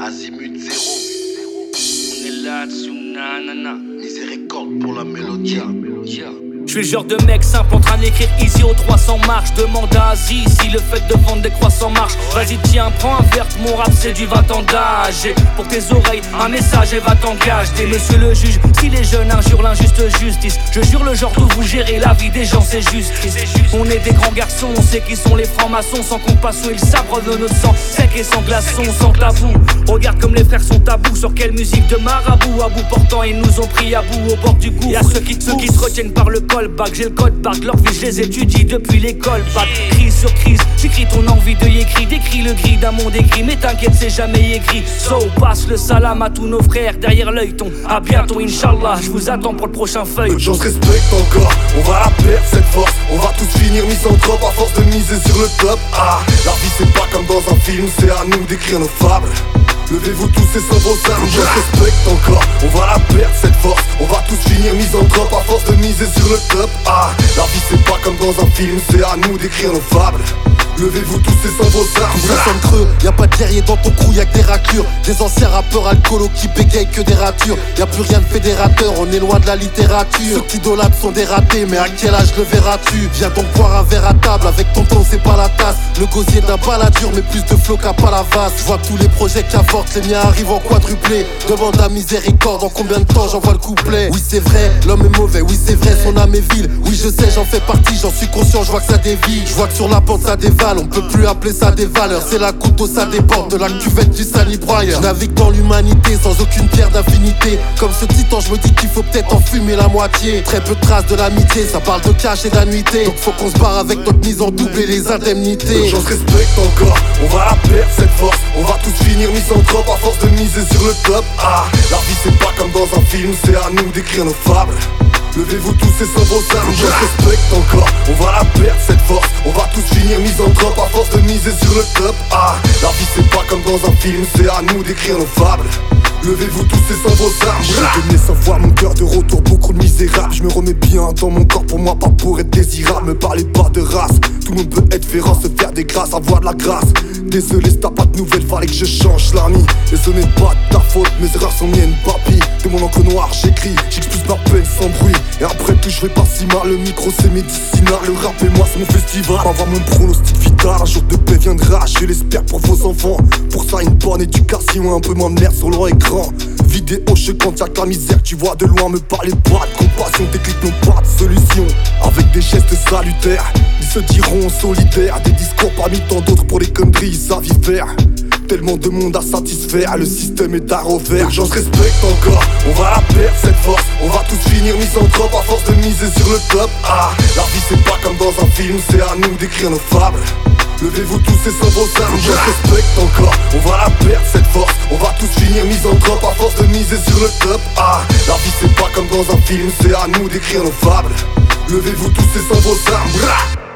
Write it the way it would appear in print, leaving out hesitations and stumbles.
Azimut 0. On est là-dessus, nanana. Miséricorde pour la mélodie. Je suis le genre de mec simple en train d'écrire easy aux 300 marches. Demande à Aziz si le fait de vendre des croissants marche. Vas-y tiens, prends un verre, mon rap c'est du 20 ans d'âge. Et pour tes oreilles, un message et va t'engager. T'es monsieur le juge, si les jeunes injurent l'injuste justice. Je jure le genre d'où vous gérez la vie des gens c'est juste. On est des grands garçons, on sait qui sont les francs-maçons. Sans qu'on passe sous le sabre de notre sang, sec et sans glaçons, sans tabou. Regarde comme les frères sont tabous. Sur quelle musique de marabout, à bout portant ils nous ont pris à bout au bord du gouffre. Y'a ceux qui se retiennent par le col. J'ai le code barre, leur vie je les étudie depuis l'école. Pas de crise sur crise, j'écris ton envie de y écrire. Décris le gris d'un monde écrit, mais t'inquiète c'est jamais écrit. So passe le salam à tous nos frères derrière l'œil ton. À bientôt Inch'Allah, je vous attends pour le prochain feuille. J'en respecte encore, on va la perdre cette force. On va tous finir misanthropes à force de miser sur le top. Ah, la vie c'est pas comme dans un film, c'est à nous d'écrire nos fables. Levez-vous tous et sans vos armes, je respecte encore. On va la perdre cette force, on va tous finir misanthropes à force de miser sur le top. Ah, la vie c'est pas comme dans un film, c'est à nous d'écrire nos fables. Levez-vous tous et sans vos armes. Ça sonne creux, y'a pas de guerrier dans ton crew, y'a que des raclures. Des anciens rappeurs alcoolos qui bégayent que des ratures. Y'a plus rien de fédérateur, on est loin de la littérature. Ceux qui idolâtrent sont des ratés, mais à quel âge le verras-tu? Viens donc boire un verre à table, avec ton ton c'est pas la tasse. Le gosier d'un baladure, mais plus de flow qu'à Palavas. J'vois tous les projets qui avortent, les miens arrivent en quadruplé. Demande à Miséricorde, en combien de temps j'envoie le couplet? Oui c'est vrai, l'homme est mauvais, oui c'est vrai, son âme est vile. Oui je sais, j'en fais partie, j'en suis conscient, j'vois que ça dévie. J'vois que sur la pente ça dévale. On peut plus appeler ça des valeurs, c'est la couteau, ça dépend de la cuvette du salibroyeur. Je navigue dans l'humanité sans aucune pierre d'affinité. Comme ce titan, je me dis qu'il faut peut-être en fumer la moitié. Très peu de traces de l'amitié, ça parle de cash et d'annuité. Donc faut qu'on se barre avec notre mise en double et les indemnités. J'en respecte encore, on va la perdre cette force. On va tous finir misanthropes à force de miser sur le top. Ah, la vie c'est pas comme dans un film, c'est à nous d'écrire nos fables. Levez-vous tous et sans vos armes, je respecte encore. On va la perdre cette force, on va tous finir misanthropes à force de miser sur le top. Ah, la vie c'est pas comme dans un film, c'est à nous d'écrire nos fables. Levez-vous tous et sans vos armes. Je tenais sans voir mon cœur de retour, beaucoup de misérables. Je me remets bien dans mon corps, pour moi pas pour être désirable. Me parlez pas de race, tout le monde peut être féroce, se faire des grâces, avoir de la grâce. Désolé si t'as pas de nouvelles, fallait que je change l'ami. Et ce n'est pas de ta faute, mes erreurs sont miennes papy. De mon encre noire j'écris, j'expulse ma peine sans bruit. Et après tout je vais pas si mal, le micro c'est médicinal. Le rap et moi c'est mon festival, avoir mon pronostic vital. Un jour de paix viendra, je l'espère pour vos enfants. Pour ça une bonne éducation, un peu moins de merde sur leur écran. Vidéo choquante, y'a que la misère, tu vois de loin. Me parlez pas de compassion, tes clips n'ont pas de solution. Avec des gestes salutaires, ils se diront solidaires. Des discours parmi tant d'autres pour les conneries, ils savent y faire. Tellement de monde à satisfaire, le système est à refaire. J'en respecte encore, on va la perdre cette force. On va tous finir misanthropes à force de miser sur le top. Ah, la vie c'est pas comme dans un film, c'est à nous d'écrire nos fables. Levez-vous tous et sans vos armes, je respecte encore. On va la perdre cette force, on va tous finir misanthropes à force de miser sur le top. Ah, la vie c'est pas comme dans un film, c'est à nous d'écrire nos fables. Levez-vous tous et sans vos armes.